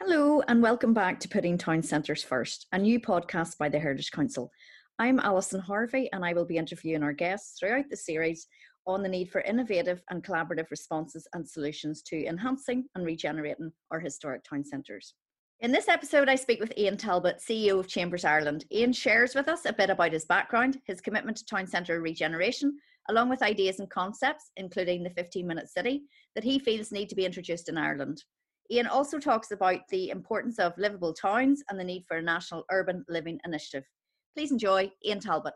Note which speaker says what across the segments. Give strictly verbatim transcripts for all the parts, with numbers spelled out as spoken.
Speaker 1: Hello and welcome back to Putting Town Centres First, a new podcast by the Heritage Council. I'm Alison Harvey and I will be interviewing our guests throughout the series on the need for innovative and collaborative responses and solutions to enhancing and regenerating our historic town centres. In this episode, I speak with Ian Talbot, C E O of Chambers Ireland. Ian shares with us a bit about his background, his commitment to town centre regeneration, along with ideas and concepts, including the fifteen minute city, that he feels need to be introduced in Ireland. Ian also talks about the importance of livable towns and the need for a national urban living initiative. Please enjoy Ian Talbot.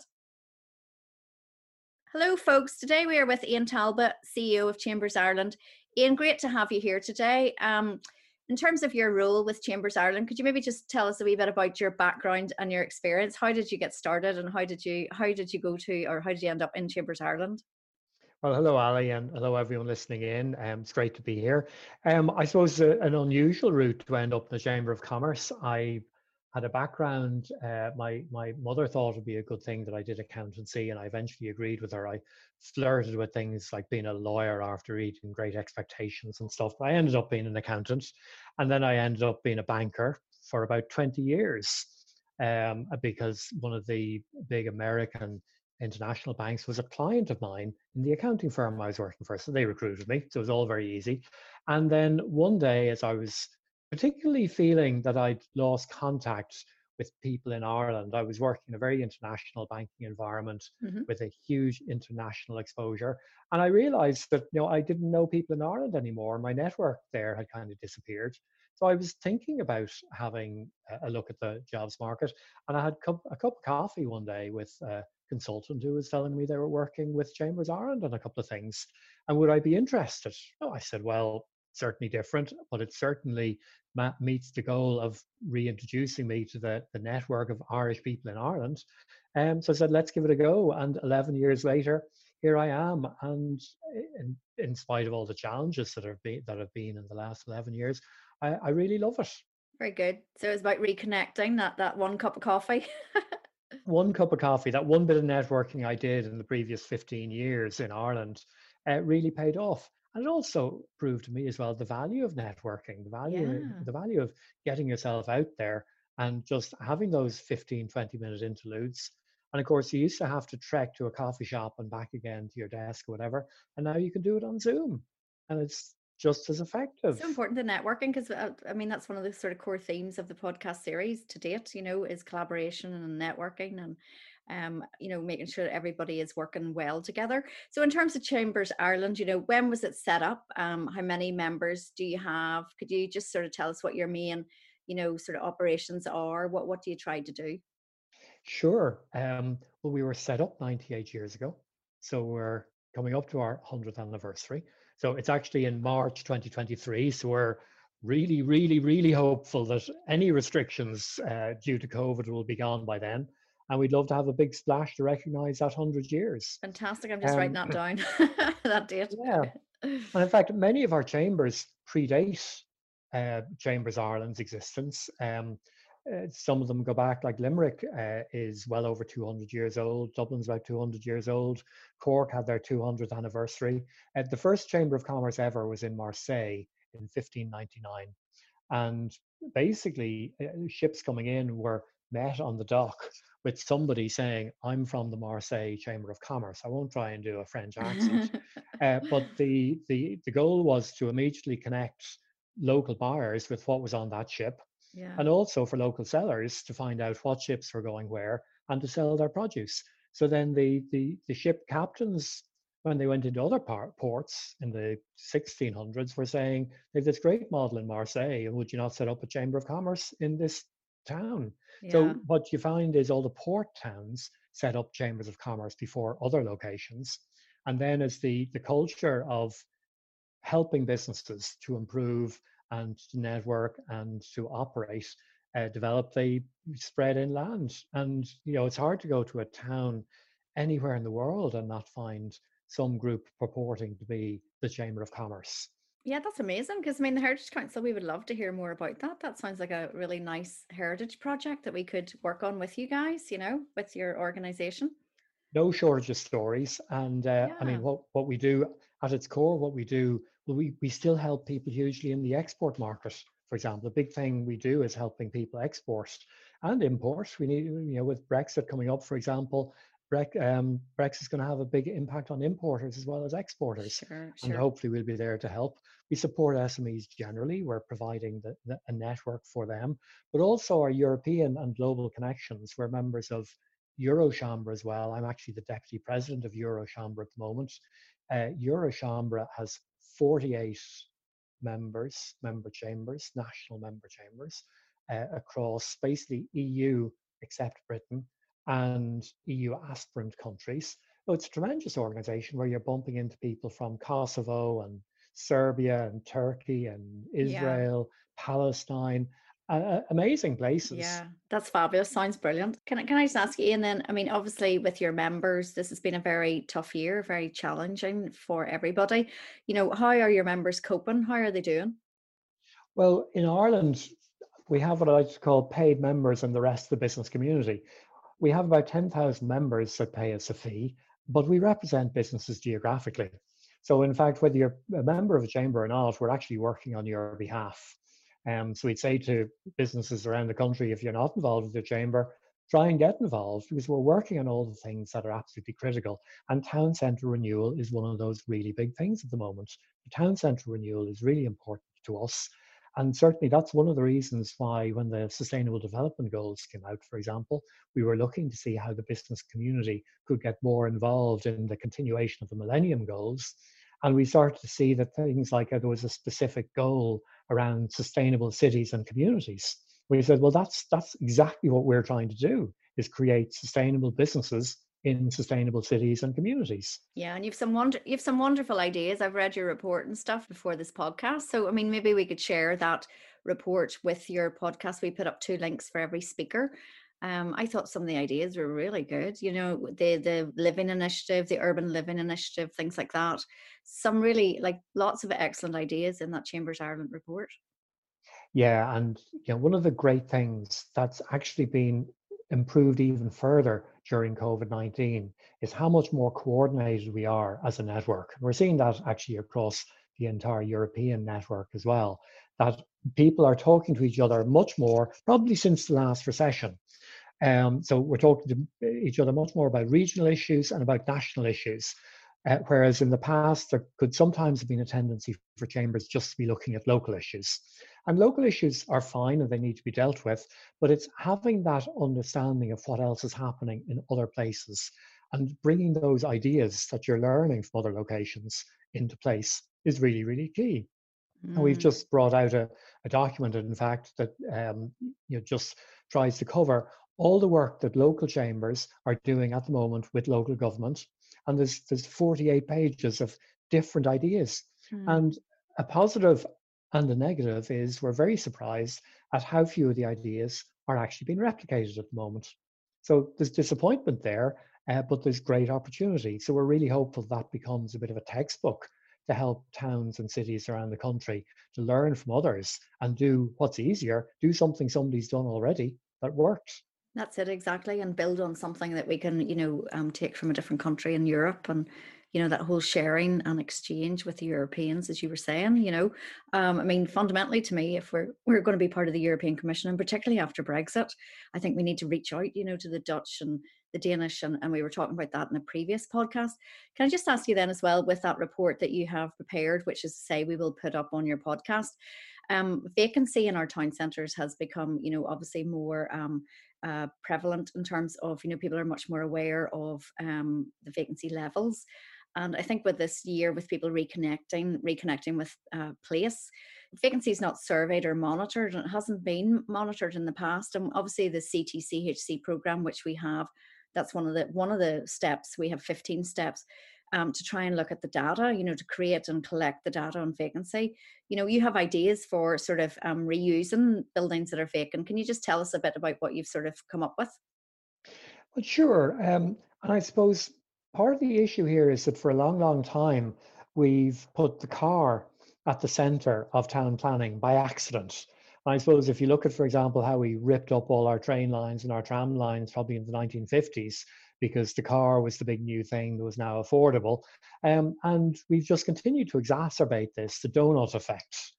Speaker 1: Hello folks, today we are with Ian Talbot, C E O of Chambers Ireland. Ian, great to have you here today. Um, in terms of your role with Chambers Ireland, could you maybe just tell us a wee bit about your background and your experience? How did you get started and how did you how did you go to or how did you end up in Chambers Ireland?
Speaker 2: Well, hello, Ali, and hello, everyone listening in. Um, it's great to be here. Um, I suppose uh, an unusual route to end up in the Chamber of Commerce. I had a background. Uh, my my mother thought it would be a good thing that I did accountancy, and I eventually agreed with her. I flirted with things like being a lawyer after reading Great Expectations and stuff. But I ended up being an accountant, and then I ended up being a banker for about twenty years, um, because one of the big American international banks was a client of mine in the accounting firm I was working for. So they recruited me. So it was all very easy. And then one day, as I was particularly feeling that I'd lost contact with people in Ireland, I was working in a very international banking environment mm-hmm. with a huge international exposure. And I realized that, you know, I didn't know people in Ireland anymore. My network there had kind of disappeared. So I was thinking about having a look at the jobs market. And I had a cup of coffee one day with uh, consultant who was telling me they were working with Chambers Ireland on a couple of things. And would I be interested? Oh, I said, well, certainly different, but it certainly ma- meets the goal of reintroducing me to the, the network of Irish people in Ireland. Um, so I said, let's give it a go. And eleven years later, here I am. And in, in spite of all the challenges that have been, that have been in the last eleven years, I, I really love it.
Speaker 1: Very good. So it's about reconnecting, that, that one cup of coffee.
Speaker 2: One cup of coffee, that one bit of networking I did in the previous fifteen years in Ireland uh, really paid off. And it also proved to me as well the value of networking, the value,
Speaker 1: Yeah.
Speaker 2: the value of getting yourself out there and just having those fifteen, twenty minute interludes. And of course, you used to have to trek to a coffee shop and back again to your desk or whatever. And now you can do it on Zoom. And it's just as effective.
Speaker 1: So important, the networking, because uh, I mean, that's one of the sort of core themes of the podcast series to date, you know, is collaboration and networking and, um, you know, making sure that everybody is working well together. So in terms of Chambers Ireland, you know, when was it set up? Um, how many members do you have? Could you just sort of tell us what your main, you know, sort of operations are? What, what do you try to do?
Speaker 2: Sure. Um, well, we were set up ninety-eight years ago. So we're coming up to our one hundredth anniversary. So it's actually in March twenty twenty-three. So we're really, really, really hopeful that any restrictions uh, due to COVID will be gone by then. And we'd love to have a big splash to recognize that one hundred years.
Speaker 1: Fantastic. I'm just um, writing that down, that date.
Speaker 2: Yeah. And in fact, many of our chambers predate uh, Chambers Ireland's existence. Um, Uh, some of them go back, like Limerick uh, is well over two hundred years old. Dublin's about two hundred years old. Cork had their two hundredth anniversary. Uh, the first Chamber of Commerce ever was in Marseille in fifteen ninety-nine. And basically, uh, ships coming in were met on the dock with somebody saying, I'm from the Marseille Chamber of Commerce. I won't try and do a French accent. uh, but the, the, the goal was to immediately connect local buyers with what was on that ship.
Speaker 1: Yeah.
Speaker 2: And also for local sellers to find out what ships were going where and to sell their produce. So then the the, the ship captains, when they went into other par- ports in the sixteen hundreds, were saying, they have this great model in Marseille, and would you not set up a Chamber of Commerce in this town?
Speaker 1: Yeah.
Speaker 2: So what you find is all the port towns set up chambers of commerce before other locations. And then as the, the culture of helping businesses to improve and to network and to operate uh, develop, they spread inland. And, you know, it's hard to go to a town anywhere in the world and not find some group purporting to be the Chamber of Commerce.
Speaker 1: Yeah, that's amazing. Because I mean, the Heritage Council, we would love to hear more about that. That sounds like a really nice heritage project that we could work on with you guys, you know, with your organization.
Speaker 2: No shortage of stories. And uh,
Speaker 1: Yeah.
Speaker 2: I mean, what, what we do at its core, what we do, well, we, we still help people hugely in the export market. for example. A big thing we do is helping people export and import. We need, you know, with Brexit coming up, for example, Brex, um, Brexit is going to have a big impact on importers as well as exporters.
Speaker 1: Sure,
Speaker 2: And
Speaker 1: sure.
Speaker 2: hopefully we'll be there to help. We support S M Es generally. We're providing the, the, a network for them, but also our European and global connections. We're members of Eurochambre as well. I'm actually the deputy president of Eurochambre at the moment. Uh, Eurochambre has forty-eight members, member chambers, national member chambers, uh, across basically E U, except Britain, and E U aspirant countries. So it's a tremendous organization where you're bumping into people from Kosovo and Serbia and Turkey and
Speaker 1: Yeah.
Speaker 2: Israel, Palestine, uh, amazing places.
Speaker 1: Yeah, that's fabulous. Sounds brilliant. Can I, can I just ask you, and then, I mean, obviously with your members, this has been a very tough year, very challenging for everybody. You know, how are your members coping? How are they doing?
Speaker 2: Well, in Ireland, we have what I like to call paid members and the rest of the business community. We have about ten thousand members that pay us a fee, but we represent businesses geographically. So in fact, whether you're a member of a chamber or not, we're actually working on your behalf. Um, so we'd say to businesses around the country, if you're not involved with the chamber, try and get involved because we're working on all the things that are absolutely critical. And town centre renewal is one of those really big things at the moment. The town centre renewal is really important to us. And certainly that's one of the reasons why when the Sustainable Development Goals came out, for example, we were looking to see how the business community could get more involved in the continuation of the Millennium Goals. And we started to see that things like uh, there was a specific goal around sustainable cities and communities. We said, well, that's that's exactly what we're trying to do, is create sustainable businesses in sustainable cities and communities.
Speaker 1: Yeah, and you've some wonder you've some wonderful ideas. I've read your report and stuff before this podcast. So I mean, maybe we could share that report with your podcast. We put up two links for every speaker. Um, I thought some of the ideas were really good. You know, the the living initiative, the urban living initiative, things like that. Some really like lots of excellent ideas in that Chambers Ireland report.
Speaker 2: Yeah, and you know, one of the great things that's actually been improved even further during COVID nineteen is how much more coordinated we are as a network. We're seeing that actually across the entire European network as well, that people are talking to each other much more, probably since the last recession. Um, so we're talking to each other much more about regional issues and about national issues. Uh, whereas in the past, there could sometimes have been a tendency for chambers just to be looking at local issues. And local issues are fine and they need to be dealt with, but it's having that understanding of what else is happening in other places and bringing those ideas that you're learning from other locations into place is really, really key. And we've
Speaker 1: Mm.
Speaker 2: just brought out a, a document, in fact, that um, you know, just tries to cover all the work that local chambers are doing at the moment with local government. And there's, there's forty-eight pages of different ideas.
Speaker 1: Mm.
Speaker 2: And a positive and a negative is we're very surprised at how few of the ideas are actually being replicated at the moment. So there's disappointment there, uh, but there's great opportunity. So we're really hopeful that becomes a bit of a textbook to help towns and cities around the country to learn from others and do what's easier, do something somebody's done already that works.
Speaker 1: That's it exactly, and build on something that we can, you know, um, take from a different country in Europe, and you know that whole sharing and exchange with the Europeans, as you were saying. You know, um, I mean, fundamentally, to me, if we're we're going to be part of the European Commission, and particularly after Brexit, I think we need to reach out, you know, to the Dutch and the Danish, and, and we were talking about that in a previous podcast. Can I just ask you then as well, with that report that you have prepared, which is to say we will put up on your podcast, um, vacancy in our town centres has become, you know, obviously more um, uh, prevalent in terms of, you know, people are much more aware of um, the vacancy levels. And I think with this year, with people reconnecting, reconnecting with uh, place, vacancy is not surveyed or monitored, and it hasn't been monitored in the past. And obviously, the C T C H C program, which we have, that's one of the one of the steps. We have fifteen steps um, to try and look at the data, you know, to create and collect the data on vacancy. You know, you have ideas for sort of um, reusing buildings that are vacant. Can you just tell us a bit about what you've sort of come up with?
Speaker 2: Well, sure. Um, and I suppose part of the issue here is that for a long, long time, we've put the car at the center of town planning by accident. And I suppose if you look at, for example, how we ripped up all our train lines and our tram lines probably in the nineteen fifties, because the car was the big new thing that was now affordable. Um, and we've just continued to exacerbate this, the donut effect.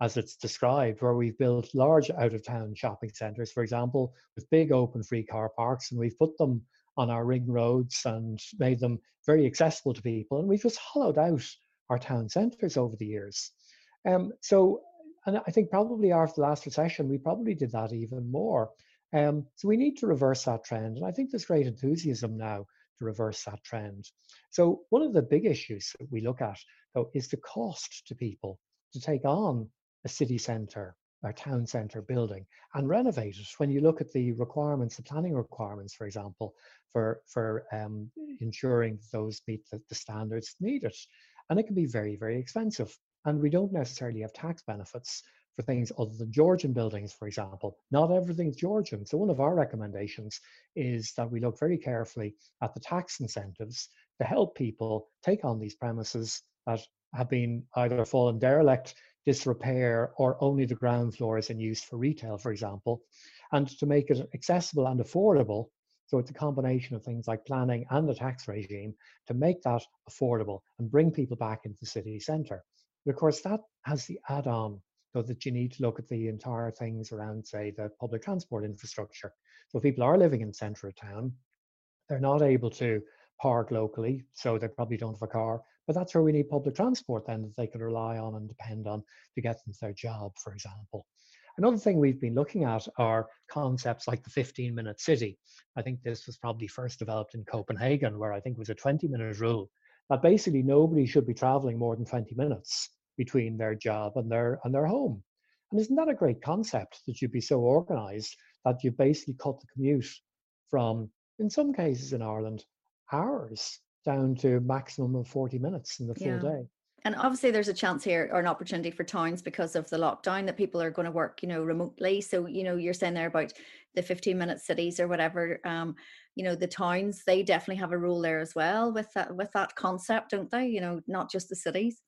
Speaker 2: as it's described, where we've built large out-of-town shopping centres, for example, with big open free car parks, and we've put them on our ring roads and made them very accessible to people. And we've just hollowed out our town centres over the years. Um, so, and I think probably after the last recession, we probably did that even more. Um, so we need to reverse that trend. And I think there's great enthusiasm now to reverse that trend. So one of the big issues that we look at, though, is the cost to people to take on a city centre or town centre building and renovate it. When you look at the requirements, the planning requirements, for example, for, for um, ensuring those meet the, the standards needed. And it can be very, very expensive. And we don't necessarily have tax benefits for things other than Georgian buildings, for example. Not everything's Georgian. So one of our recommendations is that we look very carefully at the tax incentives to help people take on these premises that have been either fallen derelict, disrepair, or only the ground floor is in use for retail, for example, and to make it accessible and affordable. So it's a combination of things like planning and the tax regime to make that affordable and bring people back into the city centre. But of course, that has the add-on, so that you need to look at the entire things around, say, the public transport infrastructure. So if people are living in the centre of town, they're not able to park locally, so they probably don't have a car. But that's where we need public transport then that they can rely on and depend on to get them to their job, for example. Another thing we've been looking at are concepts like the fifteen minute city. I think this was probably first developed in Copenhagen, where I think it was a twenty minute rule that basically nobody should be traveling more than twenty minutes between their job and their and their home. And isn't that a great concept, that you'd be so organized that you basically cut the commute from, in some cases in Ireland, hours down to a maximum of forty minutes in the full
Speaker 1: Yeah.
Speaker 2: day?
Speaker 1: And obviously there's a chance here or an opportunity for towns because of the lockdown that people are going to work, you know, remotely. So, you know, you're saying there about the fifteen minute cities or whatever, um, you know, the towns, they definitely have a role there as well with that, with that concept, don't they? You know, not just the cities.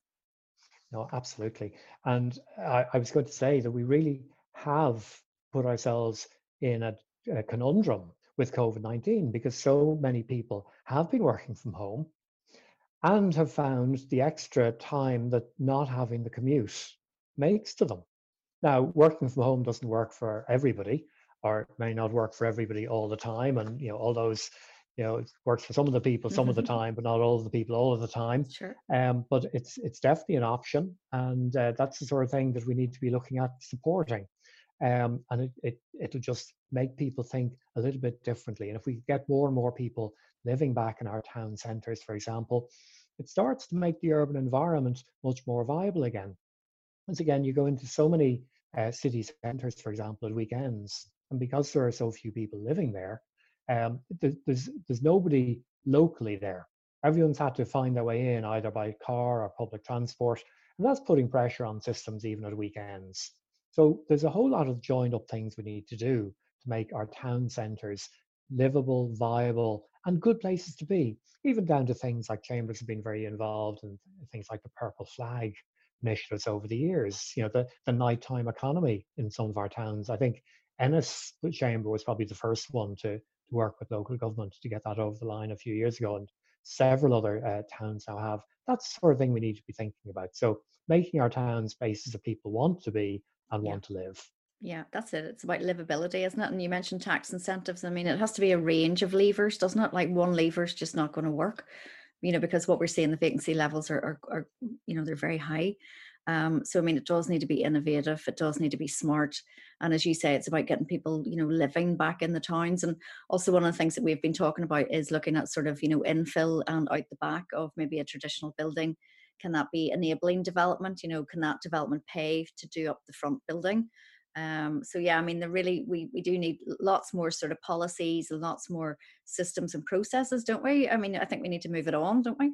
Speaker 2: No, absolutely. And I, I was going to say that we really have put ourselves in a, a conundrum with COVID nineteen, because so many people have been working from home and have found the extra time that not having the commute makes to them. Now, working from home doesn't work for everybody, or it may not work for everybody all the time. And, you know, all those, you know, it works for some of the people some of the time, but not all of the people all of the time.
Speaker 1: Sure.
Speaker 2: Um, but it's it's definitely an option. And uh, that's the sort of thing that we need to be looking at supporting. Um, and it, it, it'll just make people think a little bit differently. And if we get more and more people living back in our town centres, for example, it starts to make the urban environment much more viable again. Once again, you go into so many uh, city centres, for example, at weekends, and because there are so few people living there, um, th- there's there's nobody locally there. Everyone's had to find their way in either by car or public transport, and that's putting pressure on systems even at weekends. So there's a whole lot of joined up things we need to do to make our town centres livable, viable, and good places to be. Even down to things like Chambers have been very involved in things like the Purple Flag initiatives over the years. You know, the, the nighttime economy in some of our towns. I think Ennis Chamber was probably the first one to, to work with local government to get that over the line a few years ago, and several other uh, towns now have. That's the sort of thing we need to be thinking about. So making our towns places that people want to be and
Speaker 1: Yeah.
Speaker 2: want to live.
Speaker 1: Yeah, that's it. It's about livability, isn't it? And you mentioned tax incentives. I mean, it has to be a range of levers, doesn't it? Like one lever is just not going to work, you know, because what we're seeing, the vacancy levels are, are, are you know, they're very high. Um, so, I mean, it does need to be innovative. It does need to be smart. And as you say, it's about getting people, you know, living back in the towns. And also one of the things that we've been talking about is looking at sort of, you know, infill and out the back of maybe a traditional building. Can that be enabling development? You know, can that development pay to do up the front building? Um, so yeah, I mean, the really we we do need lots more sort of policies and lots more systems and processes, don't we? I mean, I think we need to move it on, don't we?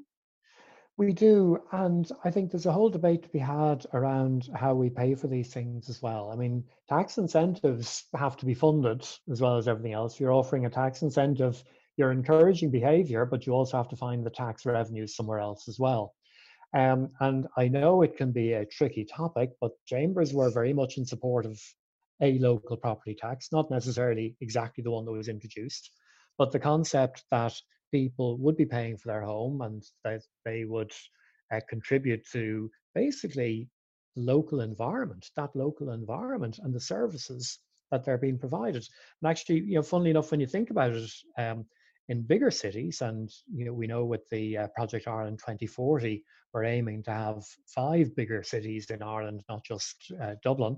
Speaker 2: We do, and I think there's a whole debate to be had around how we pay for these things as well. I mean, tax incentives have to be funded as well as everything else. You're offering a tax incentive, you're encouraging behavior, but you also have to find the tax revenues somewhere else as well. Um, and I know it can be a tricky topic, but Chambers were very much in support of a local property tax, not necessarily exactly the one that was introduced, but the concept that people would be paying for their home and that they would uh, contribute to basically local environment, that local environment and the services that they're being provided. And actually, you know, funnily enough, when you think about it, um, in bigger cities, and you know, we know with the uh, Project Ireland twenty forty, we're aiming to have five bigger cities in Ireland, not just uh, Dublin.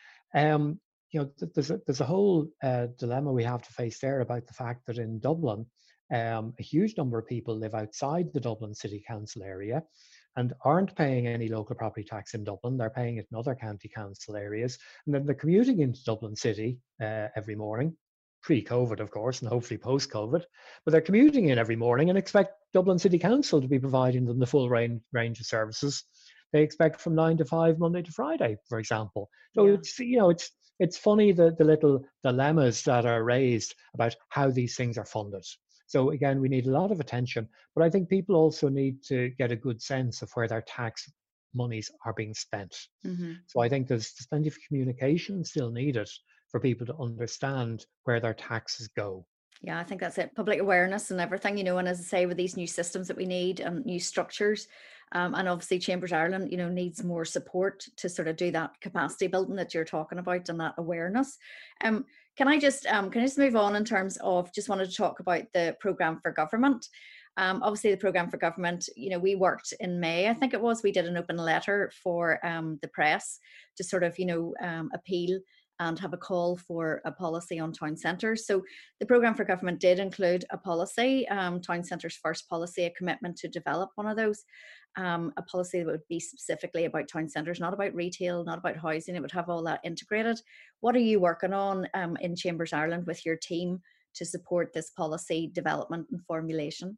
Speaker 2: Um, you know, th- there's a, there's a whole uh, dilemma we have to face there about the fact that in Dublin, um, a huge number of people live outside the Dublin City Council area and aren't paying any local property tax in Dublin. They're paying it in other county council areas, and then they're commuting into Dublin City uh, every morning, pre-COVID, of course, and hopefully post-COVID. But they're commuting in every morning and expect Dublin City Council to be providing them the full range range of services they expect from nine to five, Monday to Friday, for example. So
Speaker 1: Yeah.
Speaker 2: it's, you know, it's it's funny the the little dilemmas that are raised about how these things are funded. So again, we need a lot of attention, but I think people also need to get a good sense of where their tax monies are being spent.
Speaker 1: Mm-hmm.
Speaker 2: So I think there's plenty of communication still needed for people to understand where their taxes go.
Speaker 1: Yeah, I think that's it. Public awareness and everything, you know, and as I say, with these new systems that we need and new structures, um, and obviously Chambers Ireland, you know, needs more support to sort of do that capacity building that you're talking about and that awareness. Um, can I just um, can I just move on in terms of just wanted to talk about the programme for government. Um, obviously, the programme for government, you know, we worked in May, I think it was, we did an open letter for um, the press to sort of, you know, um, appeal and have a call for a policy on town centres. So the programme for government did include a policy, um, Town Centres First policy, a commitment to develop one of those, um, a policy that would be specifically about town centres, not about retail, not about housing. It would have all that integrated. What are you working on um, in Chambers Ireland with your team to support this policy development and formulation?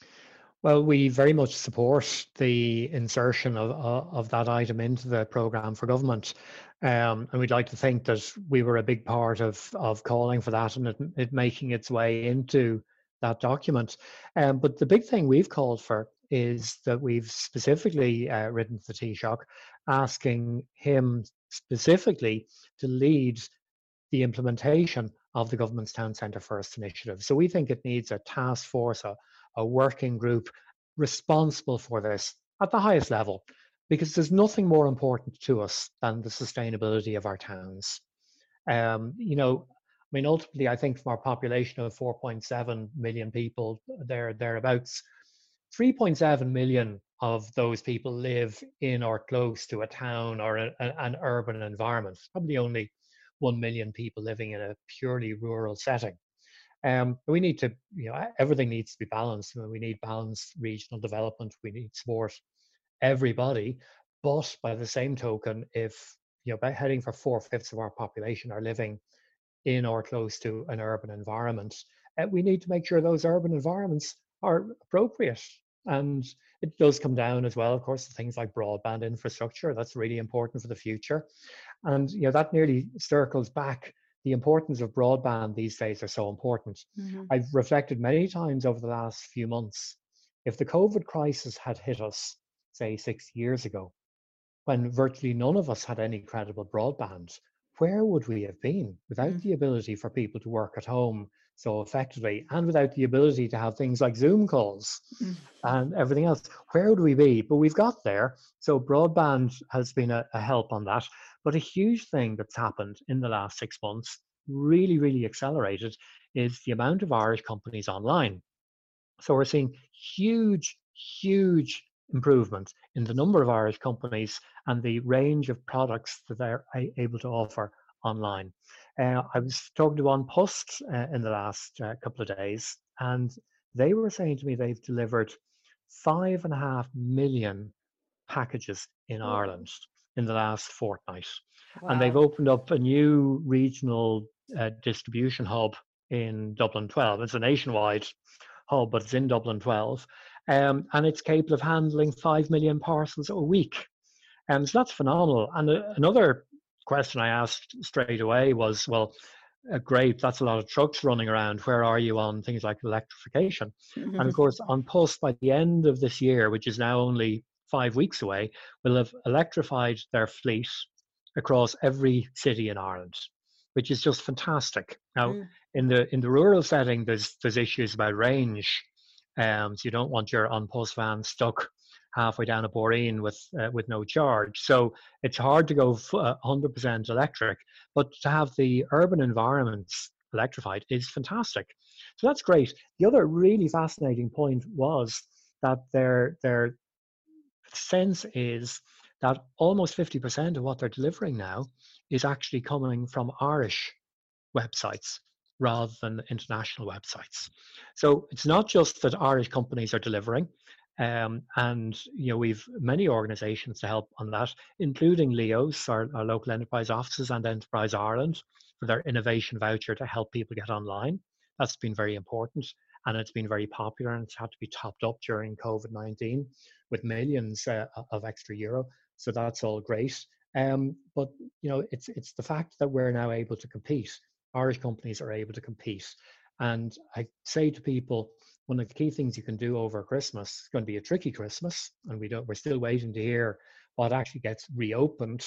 Speaker 2: Well, we very much support the insertion of, of, of that item into the programme for government. Um, and we'd like to think that we were a big part of, of calling for that and it, it making its way into that document. Um, but the big thing we've called for is that we've specifically uh, written to the Taoiseach asking him specifically to lead the implementation of the government's Town Centre First initiative. So we think it needs a task force, a, a working group responsible for this at the highest level, because there's nothing more important to us than the sustainability of our towns. Um, you know, I mean, ultimately, I think from our population of four point seven million people, there thereabouts, three point seven million of those people live in or close to a town or a, a, an urban environment. Probably only one million people living in a purely rural setting. Um, we need to, you know, everything needs to be balanced. I mean, we need balanced regional development. We need support everybody. But by the same token, if, you know, by heading for four fifths of our population are living in or close to an urban environment, uh, we need to make sure those urban environments are appropriate. And it does come down as well, of course, to things like broadband infrastructure. That's really important for the future. And you know that nearly circles back. The importance of broadband these days are so important. Mm-hmm. I've reflected many times over the last few months. If the COVID crisis had hit us, say, six years ago, when virtually none of us had any credible broadband, where would we have been without mm-hmm. the ability for people to work at home so effectively and without the ability to have things like Zoom calls mm-hmm. and everything else? Where would we be? But we've got there. So broadband has been a, a help on that. But a huge thing that's happened in the last six months, really, really accelerated, is the amount of Irish companies online. So we're seeing huge, huge improvement in the number of Irish companies and the range of products that they're able to offer online. Uh, I was talking to An Post uh, in the last uh, couple of days, and they were saying to me they've delivered five and a half million packages in oh. Ireland in the last fortnight. Wow. And they've opened up a new regional uh, distribution hub in Dublin twelve. It's a nationwide hub, but it's in Dublin twelve. Um, and it's capable of handling five million parcels a week. And um, so that's phenomenal. And uh, another question I asked straight away was, well, uh, great, that's a lot of trucks running around. Where are you on things like electrification? Mm-hmm. And of course, An Post, by the end of this year, which is now only five weeks away, will have electrified their fleet across every city in Ireland, which is just fantastic. Now, mm. in the in the rural setting, there's there's issues about range. Um, so you don't want your An Post van stuck halfway down a Boreen with uh, with no charge. So it's hard to go f- uh, one hundred percent electric, but to have the urban environments electrified is fantastic. So that's great. The other really fascinating point was that their their sense is that almost fifty percent of what they're delivering now is actually coming from Irish websites rather than international websites. So it's not just that Irish companies are delivering, um, and you know we've many organisations to help on that, including Leos, our, our local enterprise offices, and Enterprise Ireland for their innovation voucher to help people get online. That's been very important, and it's been very popular, and it's had to be topped up during COVID nineteen with millions uh, of extra euro. So that's all great. Um, but you know, it's it's the fact that we're now able to compete. Irish companies are able to compete, and I say to people, one of the key things you can do over Christmas, it's going to be a tricky Christmas, and we don't. We're still waiting to hear what actually gets reopened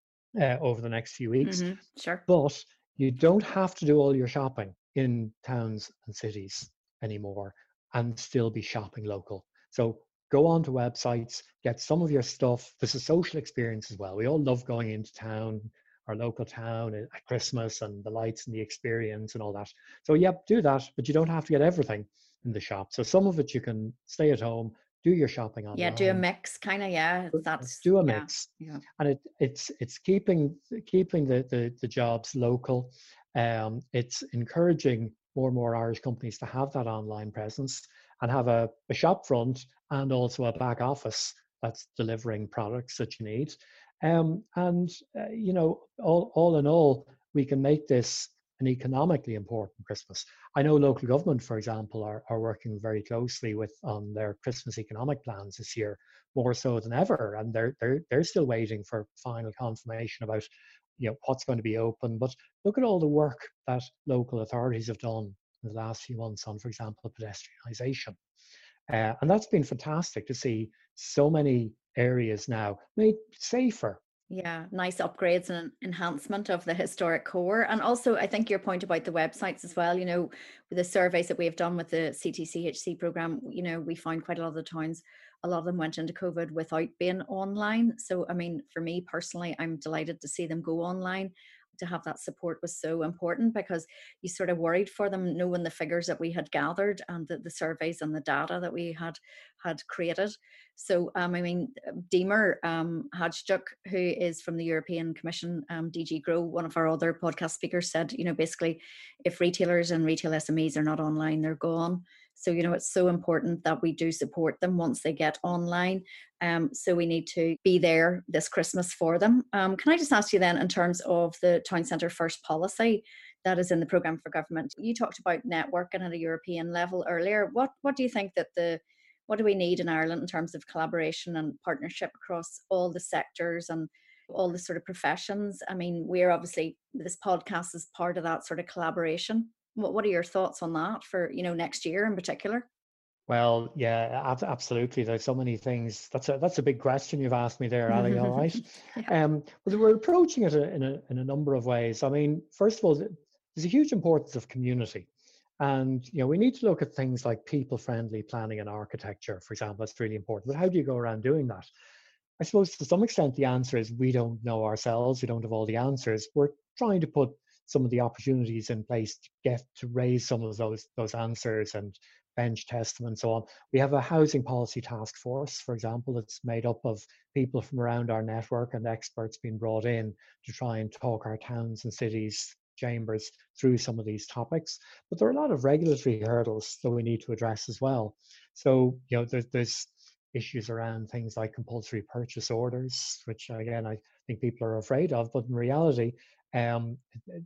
Speaker 2: uh, over the next few weeks.
Speaker 1: Mm-hmm. Sure.
Speaker 2: But you don't have to do all your shopping in towns and cities anymore and still be shopping local. So go onto websites, get some of your stuff. There's a social experience as well. We all love going into town, our local town at Christmas, and the lights and the experience and all that. So yep, do that, but you don't have to get everything in the shop. So some of it you can stay at home, do your shopping
Speaker 1: Yeah, do a
Speaker 2: online,
Speaker 1: mix, kind of. Yeah, that's
Speaker 2: do a
Speaker 1: yeah,
Speaker 2: mix,
Speaker 1: yeah,
Speaker 2: and it, it's it's keeping keeping the, the the jobs local. Um, it's encouraging more and more Irish companies to have that online presence and have a, a shop front and also a back office that's delivering products that you need. Um, and uh, you know, all all in all, we can make this an economically important Christmas. I know local government, for example, are, are working very closely with on their Christmas economic plans this year, more so than ever, and they're they're they're still waiting for final confirmation about you know what's going to be open. But look at all the work that local authorities have done in the last few months on, for example, pedestrianisation, uh, and that's been fantastic to see so many areas now made safer.
Speaker 1: yeah. Nice upgrades and enhancement of the historic core, and also I think your point about the websites as well. You know, with the surveys that we have done with the C T C H C program, you know, we found quite a lot of the towns, a lot of them went into COVID without being online. So, I mean, for me personally, I'm delighted to see them go online. To have that support was so important because you sort of worried for them, knowing the figures that we had gathered and the, the surveys and the data that we had had created. So, um, I mean, Deemer um, Hajjuk, who is from the European Commission, um, D G Grow, one of our other podcast speakers, said, you know, basically, if retailers and retail S M Es are not online, they're gone. So, you know, it's so important that we do support them once they get online. Um, so we need to be there this Christmas for them. Um, can I just ask you then, in terms of the Town Centre First policy that is in the programme for government, you talked about networking at a European level earlier. What what do you think that the what do we need in Ireland in terms of collaboration and partnership across all the sectors and all the sort of professions? I mean, we're obviously, this podcast is part of that sort of collaboration. What What are your thoughts on that for, you know, next year in particular?
Speaker 2: Well, yeah, ab- absolutely. There's so many things. That's a that's a big question you've asked me there, Ali. All right.
Speaker 1: Yeah.
Speaker 2: Um, well, we're approaching it in a in a number of ways. I mean, first of all, there's a huge importance of community, and you know we need to look at things like people-friendly planning and architecture, for example. That's really important. But how do you go around doing that? I suppose to some extent the answer is we don't know ourselves. We don't have all the answers. We're trying to put some of the opportunities in place to get to raise some of those those answers and bench test them and so on. We have a housing policy task force, for example, that's made up of people from around our network and experts being brought in to try and talk our towns and cities chambers through some of these topics. But there are a lot of regulatory hurdles that we need to address as well. So, you know, there's, there's issues around things like compulsory purchase orders, which again I think people are afraid of, but in reality, um,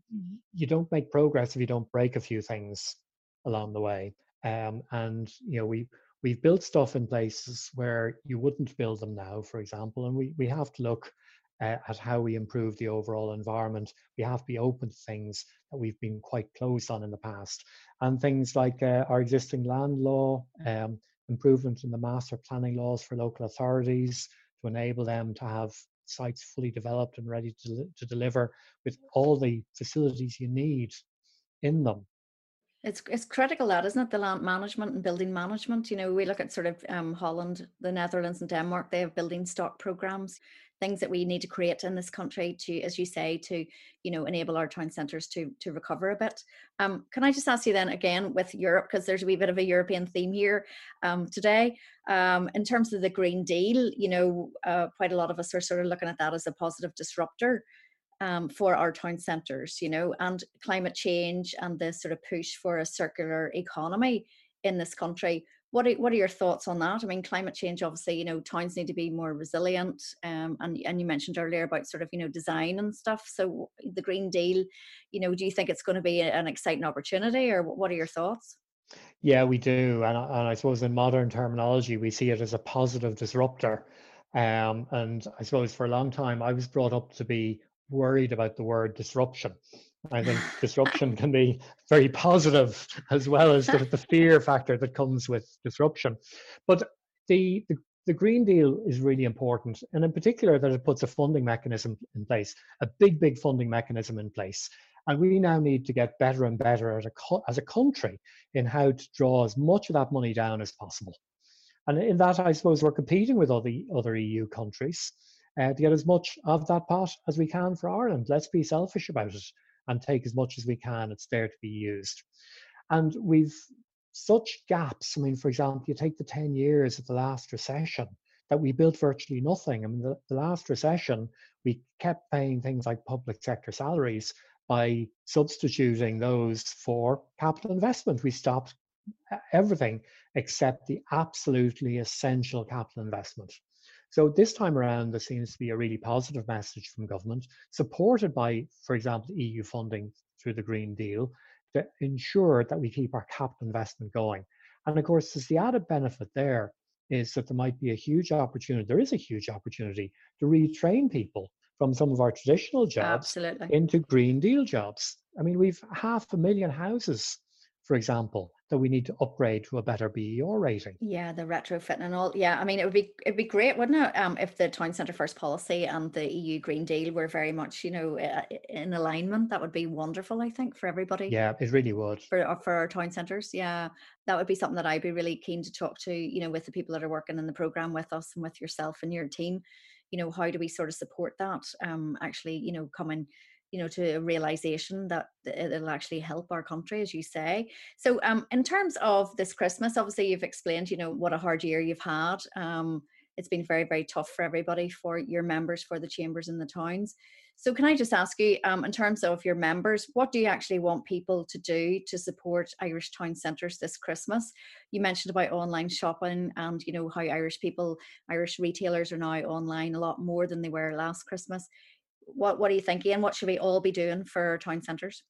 Speaker 2: you don't make progress if you don't break a few things along the way. Um, and you know we we've built stuff in places where you wouldn't build them now, for example, and we we have to look uh, at how we improve the overall environment. We have to be open to things that we've been quite closed on in the past, and things like uh, our existing land law. Um, improvement in the master planning laws for local authorities to enable them to have sites fully developed and ready to, to deliver with all the facilities you need in them.
Speaker 1: It's it's critical that, isn't it? The land management and building management. You know, we look at sort of um, Holland, the Netherlands, and Denmark. They have building stock programs, things that we need to create in this country to, as you say, to you know enable our town centres to to recover a bit. Um, can I just ask you then again with Europe, because there's a wee bit of a European theme here um, today. Um, in terms of the Green Deal, you know, uh, quite a lot of us are sort of looking at that as a positive disruptor um, for our town centres, you know, and climate change and the sort of push for a circular economy in this country. What are, what are your thoughts on that? I mean, climate change, obviously, you know, towns need to be more resilient. Um, and, and you mentioned earlier about sort of, you know, design and stuff. So the Green Deal, you know, do you think it's going to be an exciting opportunity, or what are your thoughts?
Speaker 2: Yeah, we do. And, and I suppose in modern terminology, we see it as a positive disruptor. Um, and I suppose for a long time, I was brought up to be worried about the word disruption. I think disruption can be very positive as well as the, the fear factor that comes with disruption. But the, the the Green Deal is really important, and in particular that it puts a funding mechanism in place, a big, big funding mechanism in place. And we now need to get better and better as a, as a country in how to draw as much of that money down as possible. And in that, I suppose we're competing with other, other E U countries uh, to get as much of that pot as we can for Ireland. Let's be selfish about it and take as much as we can. It's there to be used. And we've such gaps. I mean, for example, you take the ten years of the last recession that we built virtually nothing. I mean, the, the last recession, we kept paying things like public sector salaries by substituting those for capital investment. We stopped everything except the absolutely essential capital investment. So this time around, there seems to be a really positive message from government, supported by, for example, E U funding through the Green Deal, to ensure that we keep our capital investment going. And of course, there's the added benefit there is that there might be a huge opportunity, there is a huge opportunity to retrain people from some of our traditional jobs
Speaker 1: Absolutely.
Speaker 2: into Green Deal jobs. I mean, we've half a million houses, for example, that we need to upgrade to a better B E R rating.
Speaker 1: Yeah, the retrofitting and all. Yeah, I mean, it would be it'd be great, wouldn't it? Um, if the town centre first policy and the E U Green Deal were very much, you know, uh, in alignment. That would be wonderful, I think, for everybody,
Speaker 2: Yeah, it really would.
Speaker 1: for uh, for our town centres. Yeah, that would be something that I'd be really keen to talk to, you know, with the people that are working in the program with us and with yourself and your team. You know, how do we sort of support that? Um, actually, you know, coming, you know, to a realization that it'll actually help our country, as you say. So, um, in terms of this Christmas, obviously you've explained, you know, what a hard year you've had. Um, it's been very, very tough for everybody, for your members, for the chambers in the towns. So, can I just ask you, um, in terms of your members, what do you actually want people to do to support Irish town centres this Christmas? You mentioned about online shopping, and you know how Irish people, Irish retailers are now online a lot more than they were last Christmas. What What are you thinking? And what should we all be doing for town centres?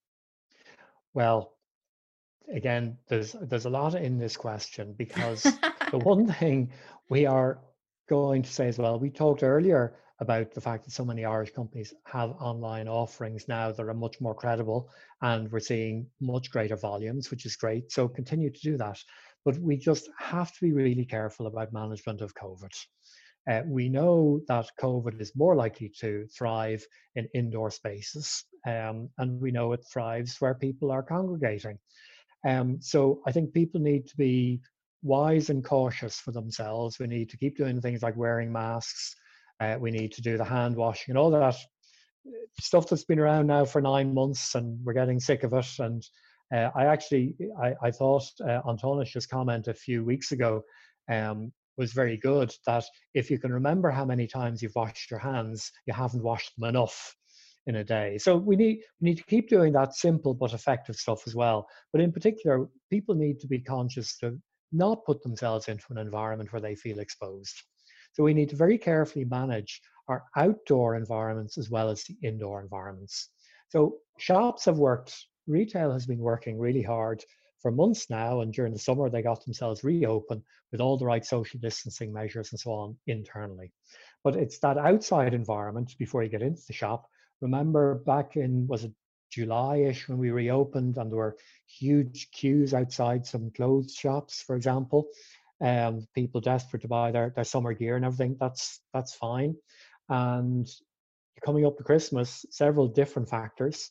Speaker 2: Well, again, there's there's a lot in this question because the one thing we are going to say as well, we talked earlier about the fact that so many Irish companies have online offerings now that are much more credible, and we're seeing much greater volumes, which is great. So continue to do that. But we just have to be really careful about management of COVID. Uh, we know that COVID is more likely to thrive in indoor spaces, um, and we know it thrives where people are congregating. Um, so I think people need to be wise and cautious for themselves. We need to keep doing things like wearing masks. Uh, we need to do the hand washing and all that stuff that's been around now for nine months, and we're getting sick of it. And uh, I actually, I, I thought uh, Antonish's comment a few weeks ago um, was very good. That if you can remember how many times you've washed your hands, you haven't washed them enough in a day. So we need we need to keep doing that simple but effective stuff as well. But in particular, people need to be conscious to not put themselves into an environment where they feel exposed. So we need to very carefully manage our outdoor environments as well as the indoor environments. So shops have worked, retail has been working really hard for months now, and during the summer they got themselves reopened with all the right social distancing measures and so on internally. But it's that outside environment before you get into the shop. Remember back in, was it July-ish when we reopened, and there were huge queues outside some clothes shops, for example, um, people desperate to buy their, their summer gear and everything. That's that's fine. And coming up to Christmas, several different factors.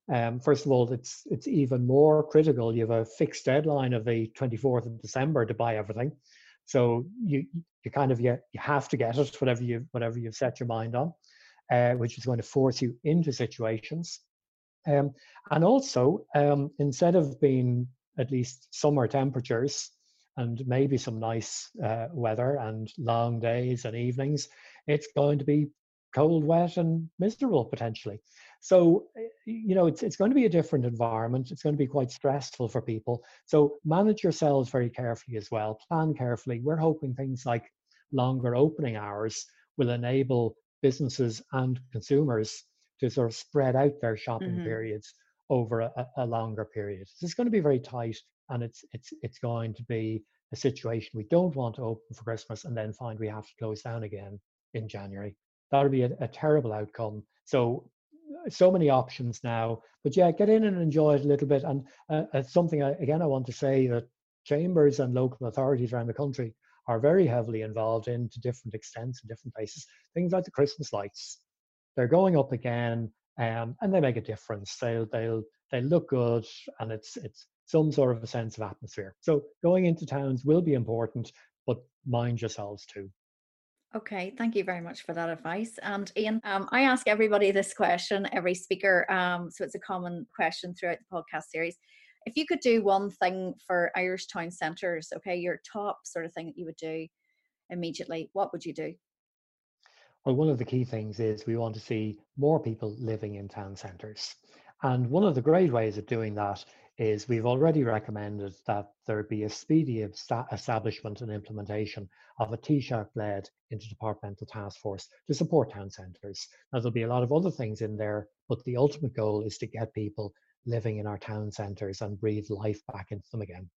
Speaker 2: Um, first of all, it's it's even more critical. You have a fixed deadline of the twenty-fourth of December to buy everything, so you you kind of you, you have to get it, whatever you whatever you've set your mind on, uh, which is going to force you into situations. Um, and also, um, instead of being at least summer temperatures and maybe some nice uh, weather and long days and evenings, it's going to be cold, wet, and miserable potentially. So, you know, it's it's going to be a different environment. It's going to be quite stressful for people. So manage yourselves very carefully as well. Plan carefully. We're hoping things like longer opening hours will enable businesses and consumers to sort of spread out their shopping
Speaker 1: Mm-hmm.
Speaker 2: periods over a, a longer period. So it's going to be very tight, and it's it's it's going to be a situation we don't want to open for Christmas and then find we have to close down again in January. That would be a, a terrible outcome. So so many options now, but yeah, get in and enjoy it a little bit. And uh, it's something I, again I want to say that chambers and local authorities around the country are very heavily involved in to different extents in different places. Things like the Christmas lights, they're going up again, um, and they make a difference. They'll they'll they look good, and it's it's some sort of a sense of atmosphere. So going into towns will be important, but mind yourselves too.
Speaker 1: Okay, thank you very much for that advice. And Ian, um, I ask everybody this question, every speaker, um, so it's a common question throughout the podcast series. If you could do one thing for Irish town centres, okay, your top sort of thing that you would do immediately, what would you do?
Speaker 2: Well, one of the key things is we want to see more people living in town centres. And one of the great ways of doing that is we've already recommended that there be a speedy establishment and implementation of a Taoiseach-led interdepartmental task force to support town centres. Now, there'll be a lot of other things in there, but the ultimate goal is to get people living in our town centres and breathe life back into them again.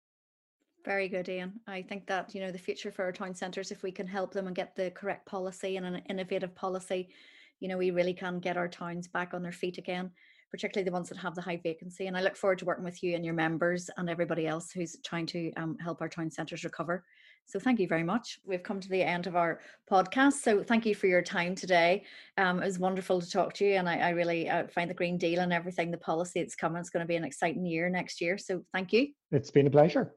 Speaker 1: Very good, Ian. I think that, you know, the future for our town centres, if we can help them and get the correct policy and an innovative policy, you know, we really can get our towns back on their feet again, particularly the ones that have the high vacancy. And I look forward to working with you and your members and everybody else who's trying to um, help our town centres recover. So thank you very much. We've come to the end of our podcast. So thank you for your time today. Um, it was wonderful to talk to you. And I, I really uh, find the Green Deal and everything, the policy that's coming, it's going to be an exciting year next year. So thank you.
Speaker 2: It's been a pleasure.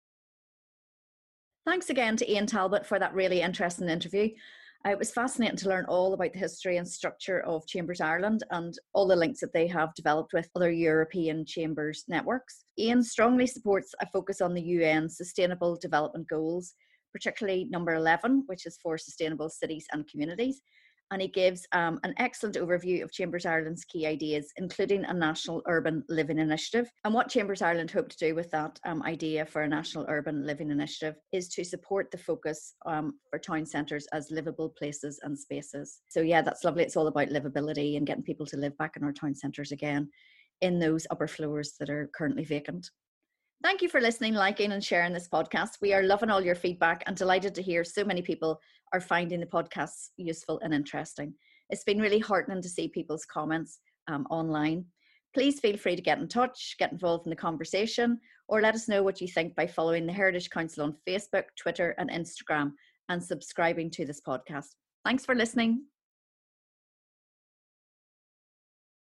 Speaker 1: Thanks again to Ian Talbot for that really interesting interview. Uh, it was fascinating to learn all about the history and structure of Chambers Ireland and all the links that they have developed with other European chambers networks. Ian strongly supports a focus on the U N Sustainable Development Goals, particularly number eleven, which is for sustainable cities and communities. And he gives um, an excellent overview of Chambers Ireland's key ideas, including a national urban living initiative. And what Chambers Ireland hope to do with that um, idea for a national urban living initiative is to support the focus um, for town centres as livable places and spaces. So yeah, that's lovely. It's all about livability and getting people to live back in our town centres again in those upper floors that are currently vacant. Thank you for listening, liking and sharing this podcast. We are loving all your feedback and delighted to hear so many people are finding the podcasts useful and interesting. It's been really heartening to see people's comments um, online. Please feel free to get in touch, get involved in the conversation, or let us know what you think by following the Heritage Council on Facebook, Twitter and Instagram and subscribing to this podcast. Thanks for listening.